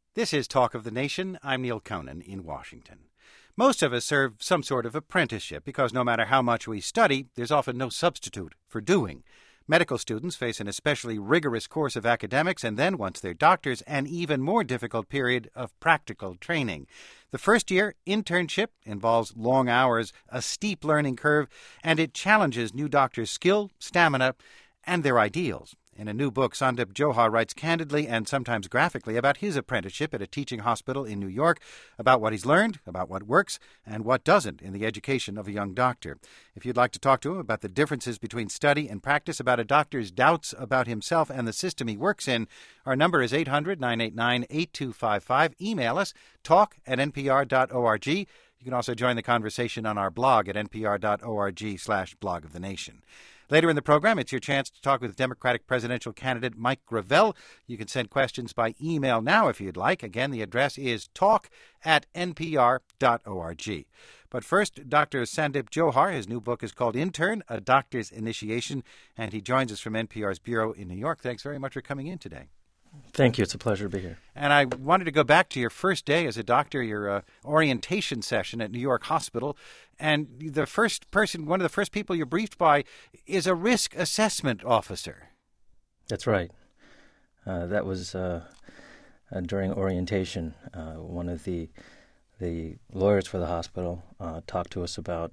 This is Talk of the Nation. I'm Neil Conan in Washington. Most of us serve some sort of apprenticeship because no matter how much we study, there's often no substitute for doing. Medical students face an especially rigorous course of academics and then, once they're doctors, an even more difficult period of practical training. The first year internship involves long hours, a steep learning curve, and it challenges new doctors' skill, stamina, and their ideals. In a new book, Sandip Johar writes candidly and sometimes graphically about his apprenticeship at a teaching hospital in New York, about what he's learned, about what works, and what doesn't in the education of a young doctor. If you'd like to talk to him about the differences between study and practice, about a doctor's doubts about himself and the system he works in, our number is 800-989-8255. Email us, talk@npr.org. You can also join the conversation on our blog at npr.org/blog of the nation. Later in the program, it's your chance to talk with Democratic presidential candidate Mike Gravel. You can send questions by email now if you'd like. Again, the address is talk@npr.org. But first, Dr. Sandip Johar. His new book is called Intern, A Doctor's Initiation, and he joins us from NPR's Bureau in New York. Thanks very much for coming in today. Thank you. It's a pleasure to be here. And I wanted to go back to your first day as a doctor, your orientation session at New York Hospital. And one of the first people you're briefed by is a risk assessment officer. That's right. That was during orientation. One of the lawyers for the hospital talked to us about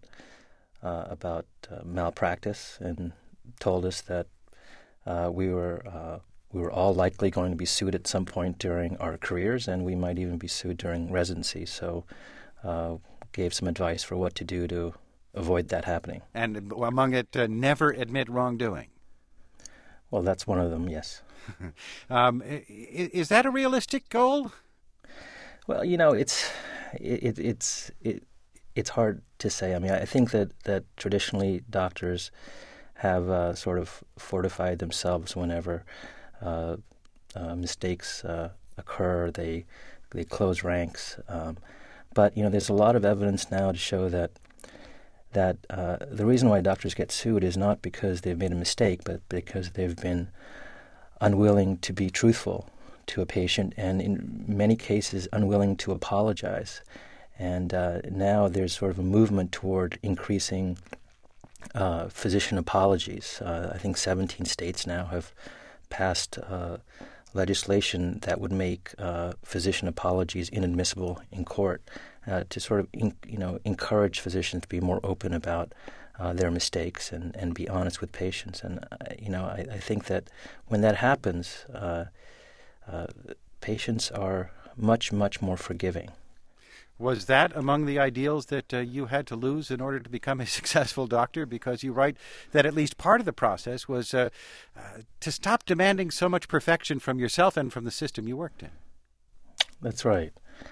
malpractice and told us that we were all likely going to be sued at some point during our careers, and we might even be sued during residency. So gave some advice for what to do to avoid that happening. And among it, never admit wrongdoing. Well, that's one of them, yes. Is that a realistic goal? Well, it's hard to say. I mean, I think that traditionally doctors have sort of fortified themselves whenever mistakes occur. They close ranks. But there's a lot of evidence now to show that the reason why doctors get sued is not because they've made a mistake, but because they've been unwilling to be truthful to a patient, and in many cases unwilling to apologize. And now there's sort of a movement toward increasing physician apologies. I think 17 states now have passed legislation that would make physician apologies inadmissible in court to sort of encourage physicians to be more open about their mistakes and be honest with patients. And I think that when that happens, patients are much, much more forgiving. Was that among the ideals that you had to lose in order to become a successful doctor? Because you write that at least part of the process was to stop demanding so much perfection from yourself and from the system you worked in. That's right.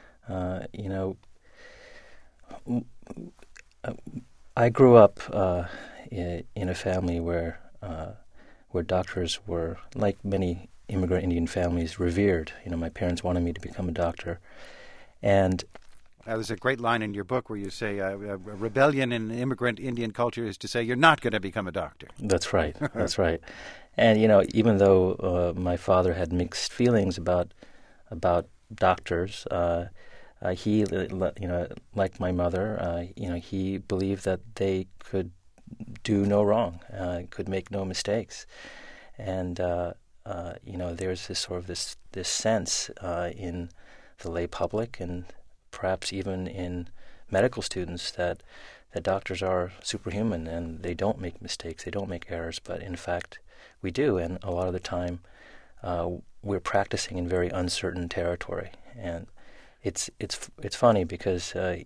I grew up in a family where doctors were, like many immigrant Indian families, revered. My parents wanted me to become a doctor, and there's a great line in your book where you say a rebellion in immigrant Indian culture is to say you're not going to become a doctor. That's right. That's right. And, even though my father had mixed feelings about doctors, he, like my mother, he believed that they could do no wrong, could make no mistakes. And, there's this sort of this sense in the lay public and perhaps even in medical students that doctors are superhuman and they don't make mistakes, they don't make errors, but in fact we do, and a lot of the time we're practicing in very uncertain territory. And it's funny because I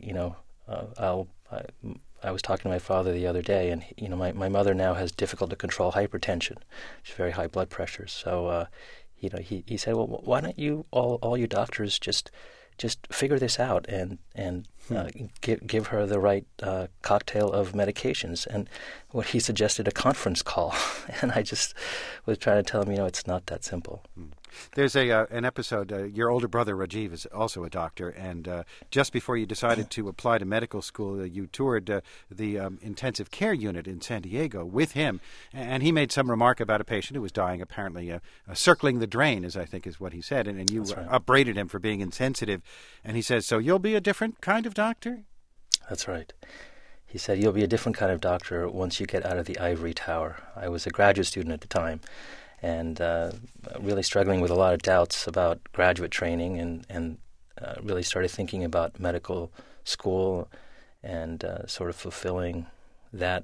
was talking to my father the other day, and my mother now has difficult to control hypertension. She's very high blood pressure. So he said, well, why don't you all you doctors just figure this out and give her the right cocktail of medications. And what he suggested, a conference call. And I just was trying to tell him, it's not that simple. There's an episode, your older brother Rajiv is also a doctor, and just before you decided to apply to medical school, you toured the intensive care unit in San Diego with him, and he made some remark about a patient who was dying, apparently circling the drain, as I think is what he said, and you right. upbraided him for being insensitive, and he says, so you'll be a different kind of doctor? That's right. He said, you'll be a different kind of doctor once you get out of the ivory tower. I was a graduate student at the time, and really struggling with a lot of doubts about graduate training, and really started thinking about medical school and sort of fulfilling that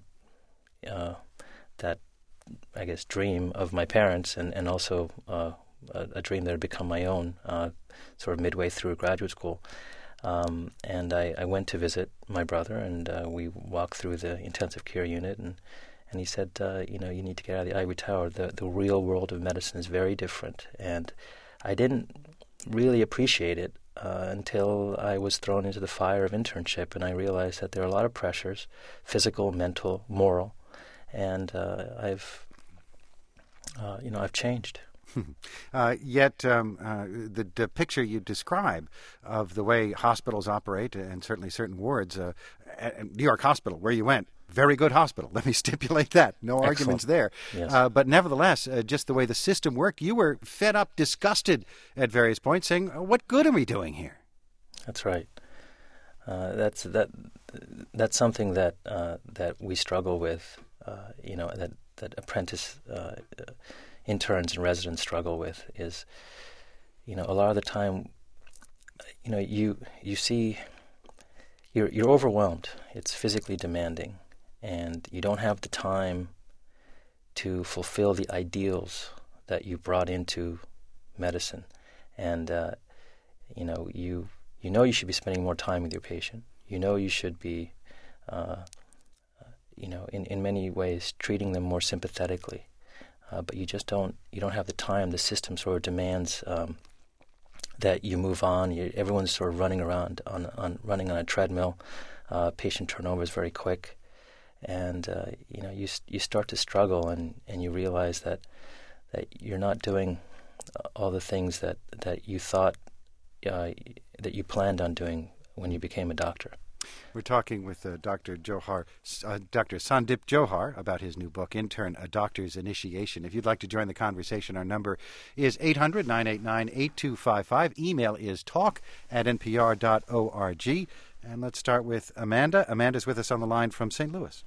I guess dream of my parents, and also a dream that had become my own sort of midway through graduate school. And I went to visit my brother, and we walked through the intensive care unit, and he said, you need to get out of the ivory tower. The real world of medicine is very different. And I didn't really appreciate it until I was thrown into the fire of internship, and I realized that there are a lot of pressures, physical, mental, moral, and I've changed. Yet the picture you describe of the way hospitals operate, and certainly certain wards, at New York Hospital, where you went, very good hospital. Let me stipulate that. No Excellent. Arguments there. Yes. But nevertheless, just the way the system worked, you were fed up, disgusted at various points, saying, what good are we doing here? That's right. That's something that we struggle with, that apprentice interns and residents struggle with is, a lot of the time, you see you're overwhelmed. It's physically demanding, and you don't have the time to fulfill the ideals that you brought into medicine. And you should be spending more time with your patient. You should be in many ways treating them more sympathetically. But you just don't have the time. The system sort of demands that you move on. Everyone's sort of running around running on a treadmill. Patient turnover is very quick, and you start to struggle, and you realize that you're not doing all the things that you thought that you planned on doing when you became a doctor. We're talking with Dr. Dr. Sandip Johar about his new book, Intern, A Doctor's Initiation. If you'd like to join the conversation, our number is 800-989-8255. Email is talk@npr.org. And let's start with Amanda. Amanda's with us on the line from St. Louis.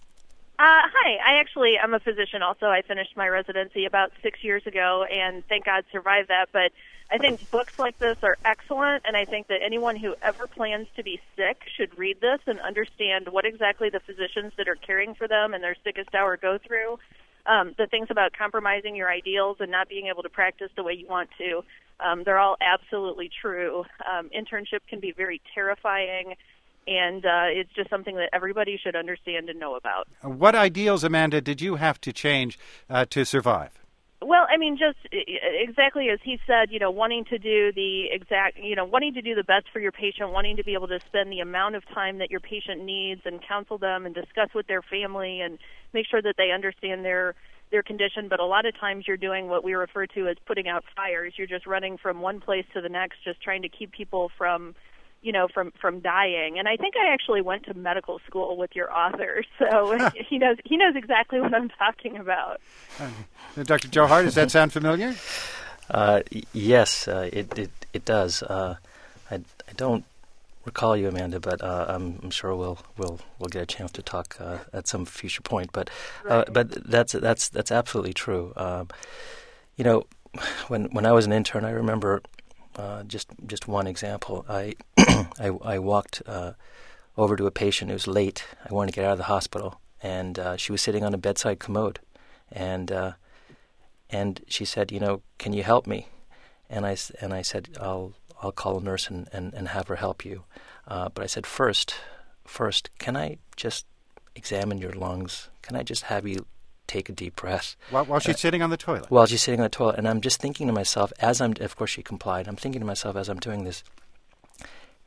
Hi. I'm a physician also. I finished my residency about 6 years ago, and thank God survived that. But I think books like this are excellent, and I think that anyone who ever plans to be sick should read this and understand what exactly the physicians that are caring for them in their sickest hour go through. The things about compromising your ideals and not being able to practice the way you want to, they're all absolutely true. Internship can be very terrifying, and it's just something that everybody should understand and know about. What ideals, Amanda, did you have to change to survive? Well, just exactly as he said, wanting to do the best for your patient, wanting to be able to spend the amount of time that your patient needs and counsel them and discuss with their family and make sure that they understand their condition. But a lot of times you're doing what we refer to as putting out fires. You're just running from one place to the next, just trying to keep people from dying. And I think I actually went to medical school with your author, so he knows exactly what I'm talking about. Dr. Johar, does that sound familiar? Yes, it does. I don't recall you, Amanda, but I'm sure we'll get a chance to talk at some future point. But right. But that's absolutely true. When I was an intern, I remember. Just one example. I walked over to a patient who was late. I wanted to get out of the hospital, and she was sitting on a bedside commode, and she said, "Can you help me?" And I said, "I'll call a nurse and have her help you." But I said, first, can I just examine your lungs? Can I just have you take a deep breath. While she's sitting on the toilet? While she's sitting on the toilet. And I'm just thinking to myself, of course she complied, I'm thinking to myself as I'm doing this,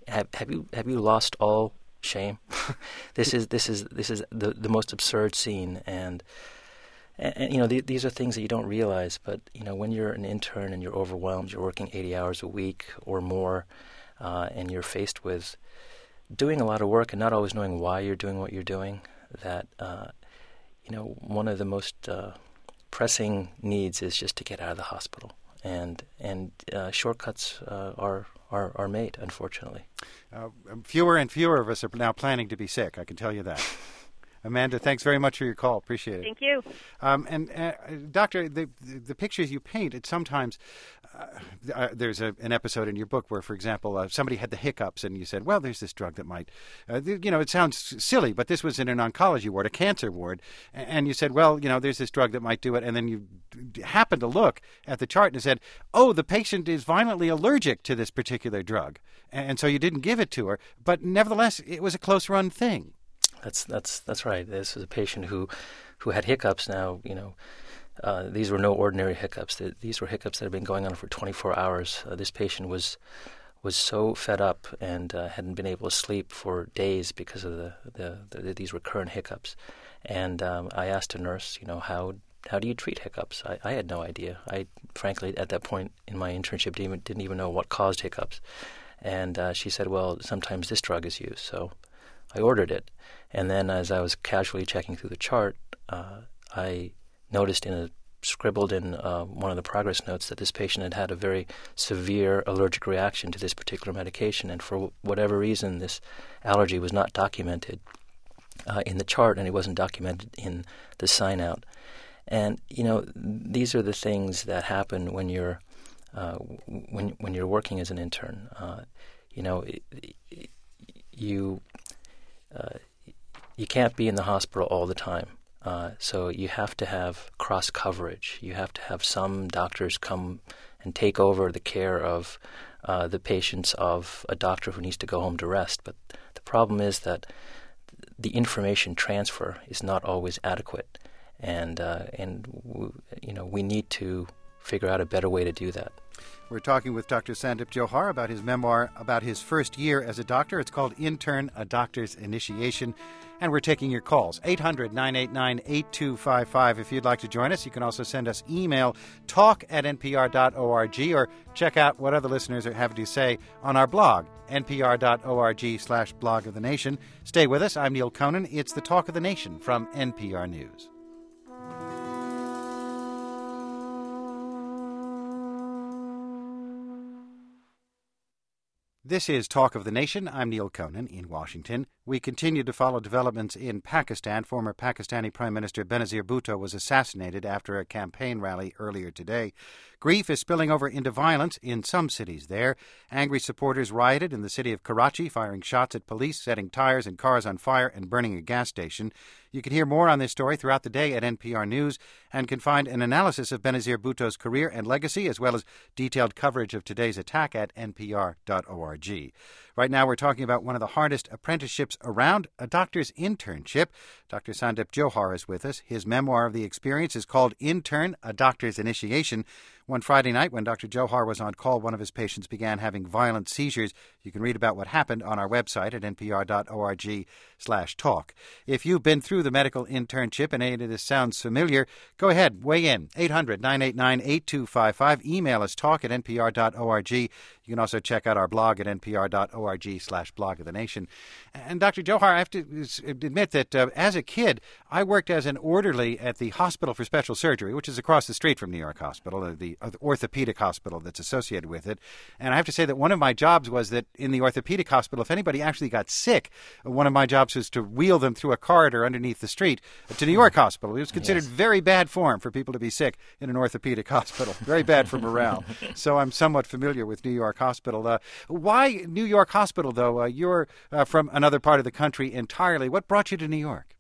have you lost all shame? This is the most absurd scene, and these are things that you don't realize. But when you're an intern and you're overwhelmed, you're working 80 hours a week or more, and you're faced with doing a lot of work and not always knowing why you're doing what you're doing. That one of the most pressing needs is just to get out of the hospital, and shortcuts are made, unfortunately. Fewer and fewer of us are now planning to be sick, I can tell you that. Amanda, thanks very much for your call. Appreciate it. Thank you. Doctor, the pictures you paint, it sometimes there's an episode in your book where, for example, somebody had the hiccups, and you said, well, there's this drug that might, it sounds silly, but this was in an oncology ward, a cancer ward, and you said, well, there's this drug that might do it, and then you happened to look at the chart and said, oh, the patient is violently allergic to this particular drug, and so you didn't give it to her, but nevertheless, it was a close-run thing. That's right. This was a patient who had hiccups. Now, these were no ordinary hiccups. These were hiccups that had been going on for 24 hours. This patient was so fed up and hadn't been able to sleep for days because of these recurrent hiccups. And I asked a nurse, how do you treat hiccups? I had no idea. I frankly, at that point in my internship, didn't even know what caused hiccups. And she said, well, sometimes this drug is used. So I ordered it. And then as I was casually checking through the chart, I noticed scribbled in one of the progress notes that this patient had a very severe allergic reaction to this particular medication. And for whatever reason, this allergy was not documented in the chart, and it wasn't documented in the sign-out. And, these are the things that happen when you're working as an intern. You can't be in the hospital all the time. So you have to have cross coverage. You have to have some doctors come and take over the care of the patients of a doctor who needs to go home to rest. But the problem is that the information transfer is not always adequate, and we need to figure out a better way to do that. We're talking with Dr. Sandip Johar about his memoir about his first year as a doctor. It's called Intern, A Doctor's Initiation. And we're taking your calls, 800-989-8255. If you'd like to join us, you can also send us email, talk@npr.org, or check out what other listeners are having to say on our blog, npr.org/blog of the nation. Stay with us. I'm Neil Conan. It's the Talk of the Nation from NPR News. This is Talk of the Nation. I'm Neil Conan in Washington. We continue to follow developments in Pakistan. Former Pakistani Prime Minister Benazir Bhutto was assassinated after a campaign rally earlier today. Grief is spilling over into violence in some cities there. Angry supporters rioted in the city of Karachi, firing shots at police, setting tires and cars on fire, and burning a gas station. You can hear more on this story throughout the day at NPR News and can find an analysis of Benazir Bhutto's career and legacy, as well as detailed coverage of today's attack at npr.org. Right now we're talking about one of the hardest apprenticeships around, a doctor's internship. Dr. Sandip Johar is with us. His memoir of the experience is called Intern, A Doctor's Initiation. One Friday night when Dr. Johar was on call, one of his patients began having violent seizures. You can read about what happened on our website at npr.org/talk. If you've been through the medical internship and any of this sounds familiar, go ahead, weigh in. 800-989-8255. Email us, talk@npr.org. You can also check out our blog at npr.org/blog of the nation. And Dr. Johar, I have to admit that as a kid, I worked as an orderly at the Hospital for Special Surgery, which is across the street from New York Hospital, the orthopedic hospital that's associated with it. And I have to say that one of my jobs was that in the orthopedic hospital, if anybody actually got sick, one of my jobs was to wheel them through a corridor underneath the street to New York Hospital. It was considered very bad form for people to be sick in an orthopedic hospital. Very bad for morale. So I'm somewhat familiar with New York Hospital. Why New York Hospital, though? You're from another part of the country entirely. What brought you to New York?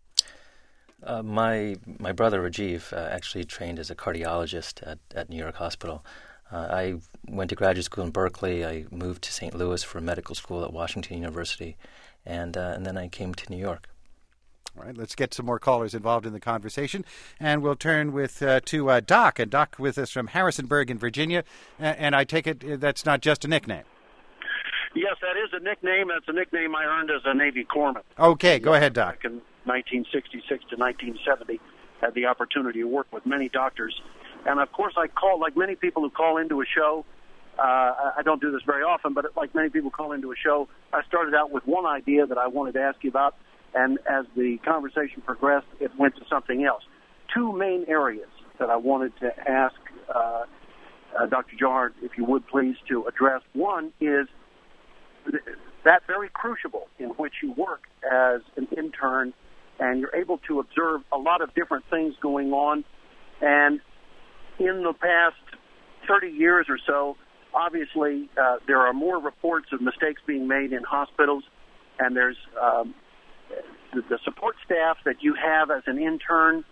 My brother Rajiv actually trained as a cardiologist at New York Hospital. I went to graduate school in Berkeley. I moved to St. Louis for medical school at Washington University, and then I came to New York. All right, let's get some more callers involved in the conversation, and we'll turn to Doc. And Doc with us from Harrisonburg in Virginia, and I take it that's not just a nickname. Yes, that is a nickname. That's a nickname I earned as a Navy corpsman. Okay, go ahead, Doc. Back in 1966 to 1970, had the opportunity to work with many doctors. And, of course, I call, like many people who call into a show, I don't do this very often, but like many people call into a show, I started out with one idea that I wanted to ask you about, and as the conversation progressed, it went to something else. Two main areas that I wanted to ask Dr. Johar, if you would please, to address. One is that very crucible in which you work as an intern, and you're able to observe a lot of different things going on. And in the past 30 years or so, obviously, there are more reports of mistakes being made in hospitals, and there's the support staff that you have as an intern.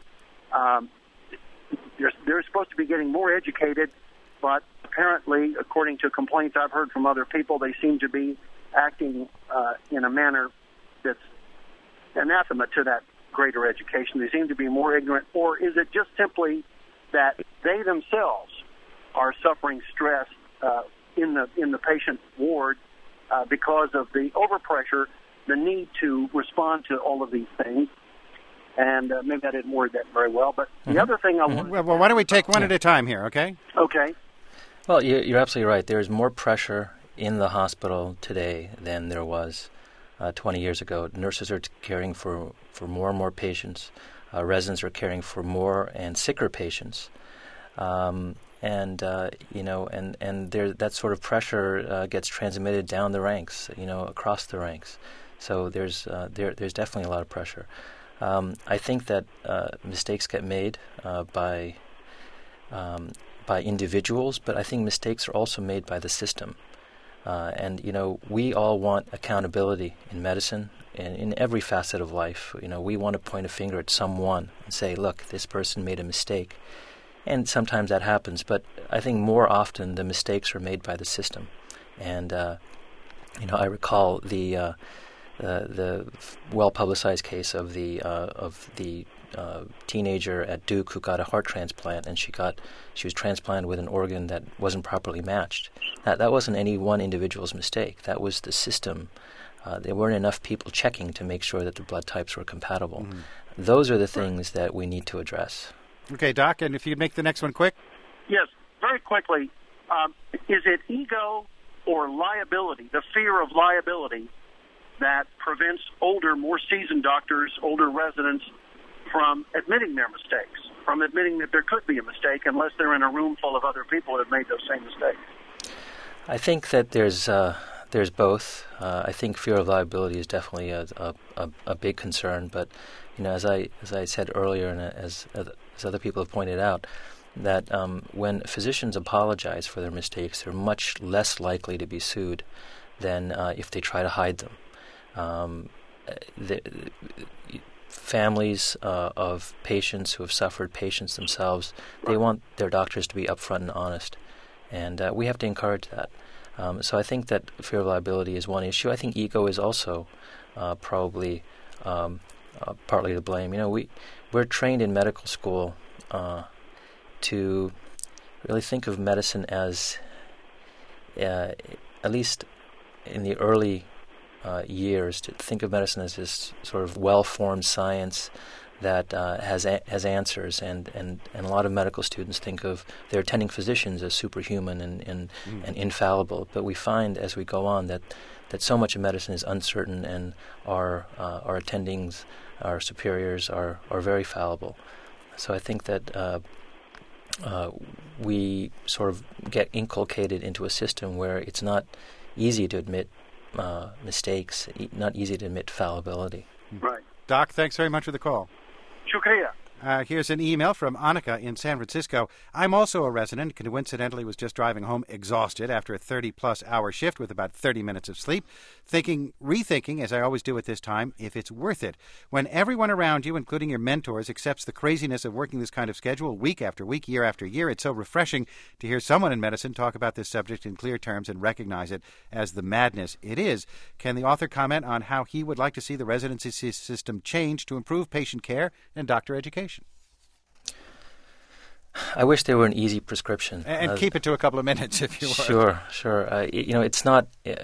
They're supposed to be getting more educated, but apparently, according to complaints I've heard from other people, they seem to be acting in a manner that's anathema to that greater education. They seem to be more ignorant, or is it just simply that they themselves are suffering stress in the patient ward because of the overpressure, the need to respond to all of these things? And maybe I didn't word that very well, but the other thing I wanted Well, why don't we take one at a time here, okay? Okay. Well, you're absolutely right. There's more pressure in the hospital today than there was 20 years ago. Nurses are caring for more and more patients. Residents are caring for more and sicker patients. And that sort of pressure gets transmitted down the ranks, across the ranks. So there's definitely a lot of pressure. I think that mistakes get made by individuals, but I think mistakes are also made by the system. And we all want accountability in medicine and in every facet of life. We want to point a finger at someone and say, look, this person made a mistake. And sometimes that happens, but I think more often the mistakes are made by the system. And I recall the well-publicized case of the teenager at Duke who got a heart transplant, and she was transplanted with an organ that wasn't properly matched. That wasn't any one individual's mistake. That was the system. There weren't enough people checking to make sure that the blood types were compatible. Those are the things that we need to address. Okay, Doc, and if you'd make the next one quick. Yes, very quickly. Is it ego or liability, the fear of liability, that prevents older, more seasoned doctors, older residents, from admitting their mistakes, from admitting that there could be a mistake unless they're in a room full of other people that have made those same mistakes? I think that there's both. I think fear of liability is definitely a big concern, but as I said earlier, and as other people have pointed out, that when physicians apologize for their mistakes, they're much less likely to be sued than if they try to hide them. The families of patients who have suffered, patients themselves, they want their doctors to be upfront and honest, and we have to encourage that. So I think that fear of liability is one issue. I think ego is also probably partly to blame. We're trained in medical school to really think of medicine as, at least in the early years, to think of medicine as this sort of well-formed science that has answers, and a lot of medical students think of their attending physicians as superhuman and infallible. But we find as we go on that so much of medicine is uncertain, and our attendings, our superiors are very fallible. So I think that we sort of get inculcated into a system where it's not easy to admit mistakes, not easy to admit fallibility. Right. Doc, thanks very much for the call. Shukriya. Here's an email from Annika in San Francisco. I'm also a resident. Coincidentally, was just driving home exhausted after a 30-plus hour shift with about 30 minutes of sleep, rethinking, as I always do at this time, if it's worth it. When everyone around you, including your mentors, accepts the craziness of working this kind of schedule week after week, year after year, it's so refreshing to hear someone in medicine talk about this subject in clear terms and recognize it as the madness it is. Can the author comment on how he would like to see the residency system change to improve patient care and doctor education? I wish there were an easy prescription. And keep it to a couple of minutes, if you would. Sure. It's not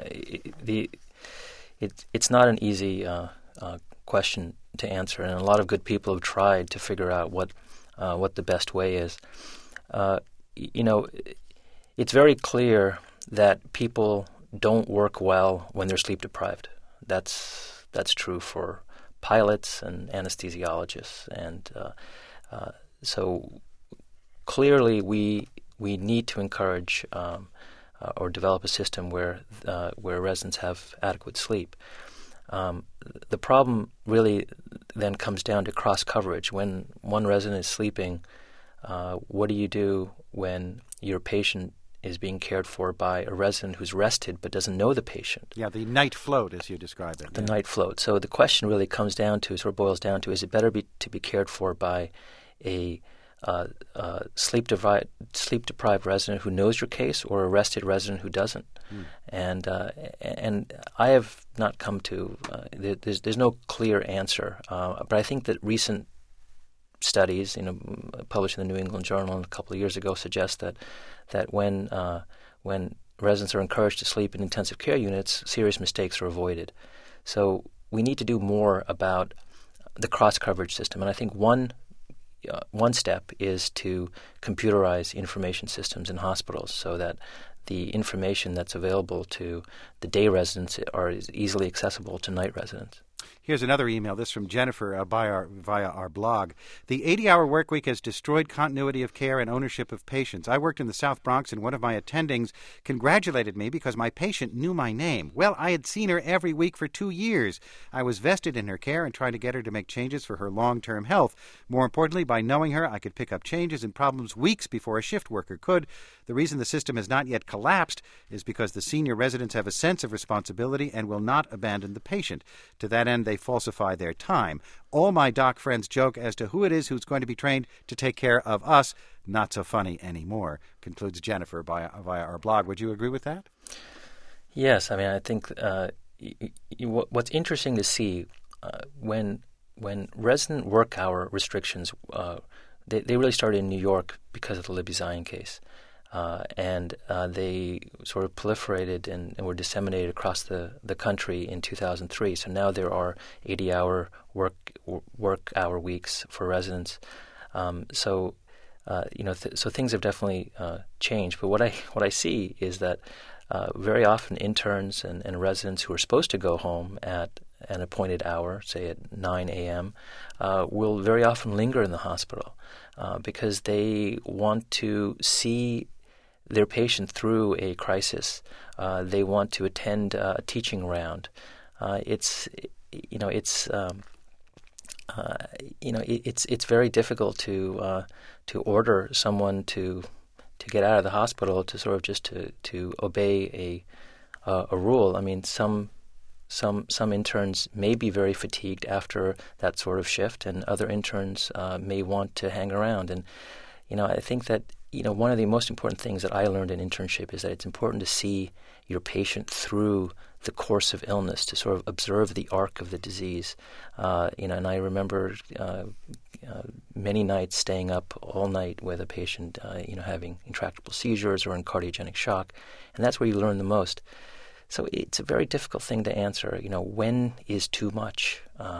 it's not an easy question to answer, and a lot of good people have tried to figure out what the best way is. It's very clear that people don't work well when they're sleep deprived. That's true for pilots and anesthesiologists, and so clearly we need to encourage or develop a system where residents have adequate sleep. The problem really then comes down to cross coverage. When one resident is sleeping, what do you do when your patient is being cared for by a resident who's rested but doesn't know the patient? Yeah, the night float, as you describe it. The night float. So the question really boils down to, is it better to be cared for by a sleep-deprived resident who knows your case, or a rested resident who doesn't? And I have not come to there's no clear answer, but I think that recent studies, published in the New England Journal a couple of years ago, suggest that when residents are encouraged to sleep in intensive care units, serious mistakes are avoided. So we need to do more about the cross-coverage system, and I think one step is to computerize information systems in hospitals so that the information that's available to the day residents is easily accessible to night residents. Here's another email, this from Jennifer via our blog. The 80-hour work week has destroyed continuity of care and ownership of patients. I worked in the South Bronx, and one of my attendings congratulated me because my patient knew my name. Well, I had seen her every week for 2 years. I was vested in her care and trying to get her to make changes for her long-term health. More importantly, by knowing her, I could pick up changes and problems weeks before a shift worker could. The reason the system has not yet collapsed is because the senior residents have a sense of responsibility and will not abandon the patient. To that end, they falsify their time. All my doc friends joke as to who it is who's going to be trained to take care of us. Not so funny anymore, concludes Jennifer via our blog. Would you agree with that? Yes. I mean, I think what's interesting to see when resident work hour restrictions, they really started in New York because of the Libby Zion case. And they sort of proliferated and were disseminated across the country in 2003. So now there are 80-hour work hour weeks for residents. So things have definitely changed. But what I see is that very often interns and residents who are supposed to go home at an appointed hour, say at 9 a.m., will very often linger in the hospital because they want to see their patient through a crisis. They want to attend a teaching round. It's very difficult to order someone to get out of the hospital to sort of just to obey a rule. I mean, some interns may be very fatigued after that sort of shift, and other interns may want to hang around. And I think that one of the most important things that I learned in internship is that it's important to see your patient through the course of illness, to sort of observe the arc of the disease. And I remember many nights staying up all night with a patient, having intractable seizures or in cardiogenic shock, and that's where you learn the most. So it's a very difficult thing to answer. When is too much,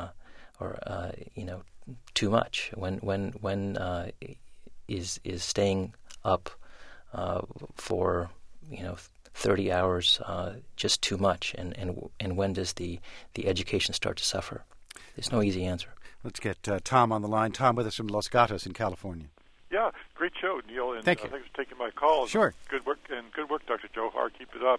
too much? When is staying up for 30 hours just too much, and when does the education start to suffer? There's no easy answer. Let's get Tom on the line. Tom with us from Los Gatos in California. Yeah, great show, Neil, and thank you. Thanks for taking my call. Sure. Good work, Dr. Johar. Keep it up.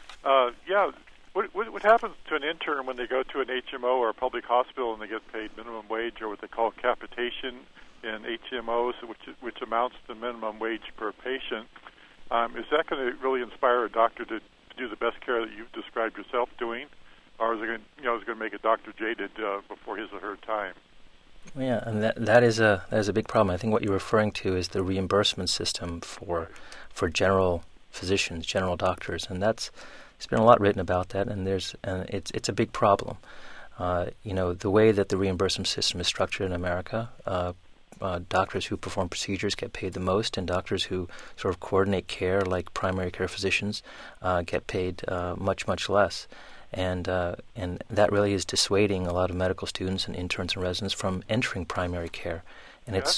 What happens to an intern when they go to an HMO or a public hospital and they get paid minimum wage, or what they call capitation in HMOs, which amounts to minimum wage per patient? Is that going to really inspire a doctor to do the best care that you've described yourself doing, or is it going to make a doctor jaded before his or her time? Yeah, and that is a big problem. I think what you're referring to is the reimbursement system for general physicians, general doctors, and there's been a lot written about that, and it's a big problem. The way that the reimbursement system is structured in America doctors who perform procedures get paid the most, and doctors who sort of coordinate care, like primary care physicians, get paid much, much less. And that really is dissuading a lot of medical students and interns and residents from entering primary care. And I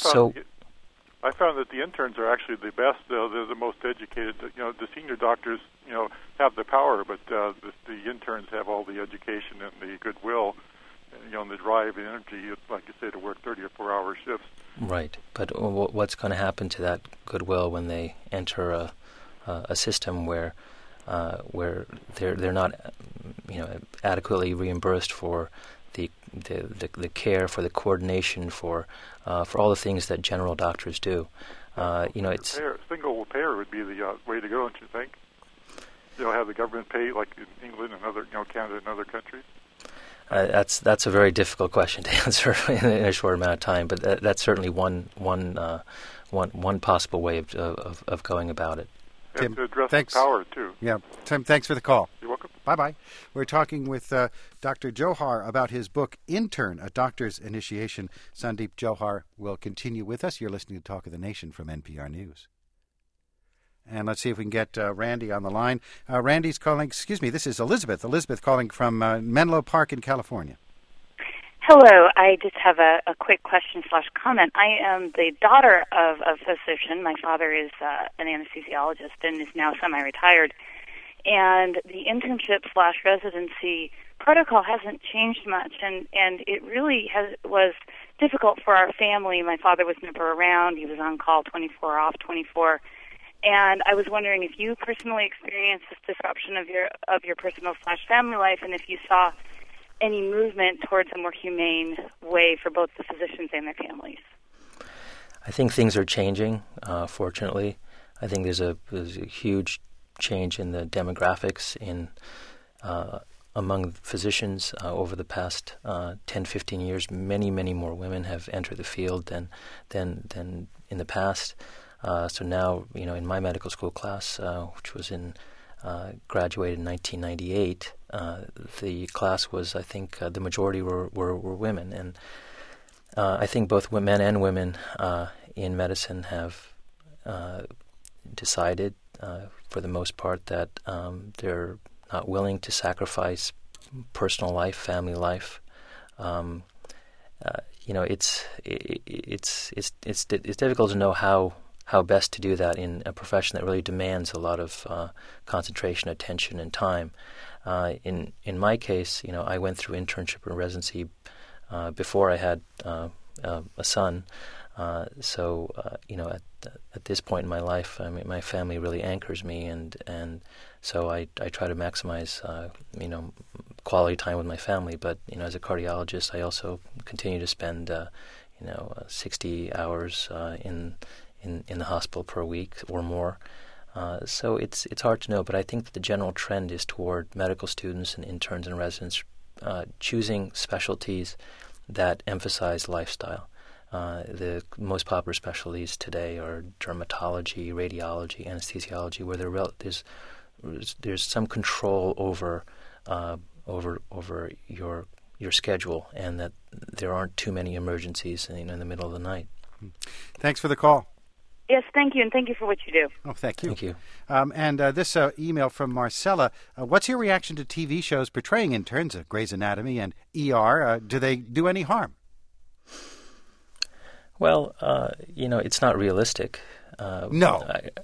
found that the interns are actually the best. They're the most educated. The senior doctors, have the power, but the interns have all the education and the goodwill, and the drive and energy, like you say, to work 30 or 4-hour shifts. Right. But what's going to happen to that goodwill when they enter a system where they're not, adequately reimbursed for the care, for the coordination, for all the things that general doctors do? It's single payer would be the way to go, don't you think? Have the government pay like in England and other, Canada and other countries. That's a very difficult question to answer in a short amount of time, but that's certainly one possible way of going about it. And to address power too. Yeah, Tim, thanks for the call. You're welcome. Bye-bye. We're talking with Dr. Johar about his book, Intern, A Doctor's Initiation. Sandeep Johar will continue with us. You're listening to Talk of the Nation from NPR News. And let's see if we can get Randy on the line. Randy's calling, this is Elizabeth. Elizabeth calling from Menlo Park in California. Hello. I just have a quick question/comment. I am the daughter of a physician. My father is an anesthesiologist and is now semi-retired. And the internship/residency protocol hasn't changed much, and it really was difficult for our family. My father was never around. He was on call 24, off 24. And I was wondering if you personally experienced this disruption of your personal/family life, and if you saw any movement towards a more humane way for both the physicians and their families. I think things are changing, fortunately. I think there's a huge change in the demographics among physicians over the past 10, 15 years. Many, many more women have entered the field than in the past. So now, in my medical school class, which was graduated in 1998, the class was, I think, the majority were women. And I think both men and women in medicine have decided, for the most part, that they're not willing to sacrifice personal life, family life. It's difficult to know how best to do that in a profession that really demands a lot of concentration, attention, and time. In my case, I went through internship and residency before I had a son. So at this point in my life, my family really anchors me, and so I try to maximize quality time with my family. But as a cardiologist, I also continue to spend 60 hours in the hospital per week or more. So it's hard to know, but I think that the general trend is toward medical students and interns and residents choosing specialties that emphasize lifestyle. The most popular specialties today are dermatology, radiology, anesthesiology, where there's some control over your schedule, and that there aren't too many emergencies in the middle of the night. Thanks for the call. Yes, thank you, and thank you for what you do. Oh, thank you. Thank you. And this email from Marcella. What's your reaction to TV shows portraying interns, Grey's Anatomy and ER? Do they do any harm? Well, it's not realistic. No.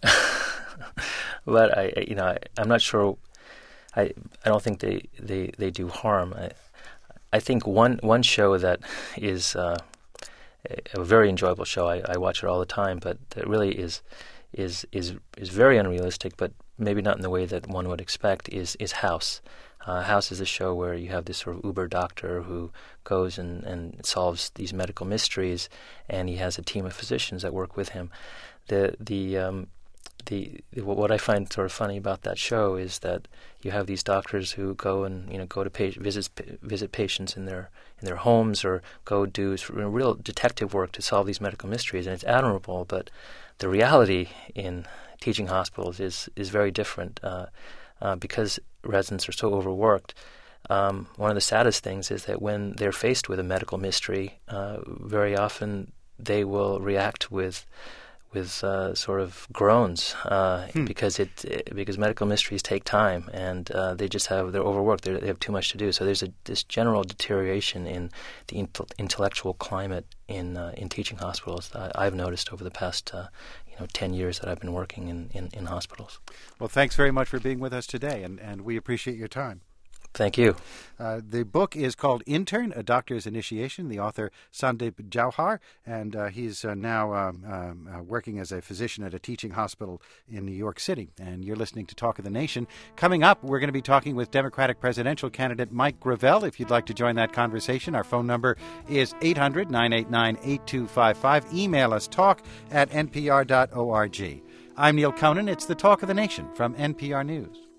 But I'm not sure. I don't think they do harm. I think one show that is a very enjoyable show. I watch it all the time, but it really is very unrealistic, but maybe not in the way that one would expect. Is House. House is a show where you have this sort of uber doctor who goes and solves these medical mysteries, and he has a team of physicians that work with him. What I find sort of funny about that show is that you have these doctors who go and go to visit patients in their homes, or go do real detective work to solve these medical mysteries, and it's admirable. But the reality in teaching hospitals is very different because residents are so overworked. One of the saddest things is that when they're faced with a medical mystery, very often they will react with sort of groans because medical mysteries take time, and they're overworked. They have too much to do. So there's this general deterioration in the intellectual climate in teaching hospitals that I've noticed over the past 10 years that I've been working in hospitals. Well, thanks very much for being with us today, and we appreciate your time. Thank you. The book is called Intern, A Doctor's Initiation. The author, Sandeep Jauhar, and he's now working as a physician at a teaching hospital in New York City. And you're listening to Talk of the Nation. Coming up, we're going to be talking with Democratic presidential candidate Mike Gravel. If you'd like to join that conversation, our phone number is 800-989-8255. Email us, talk@npr.org. I'm Neil Conan. It's the Talk of the Nation from NPR News.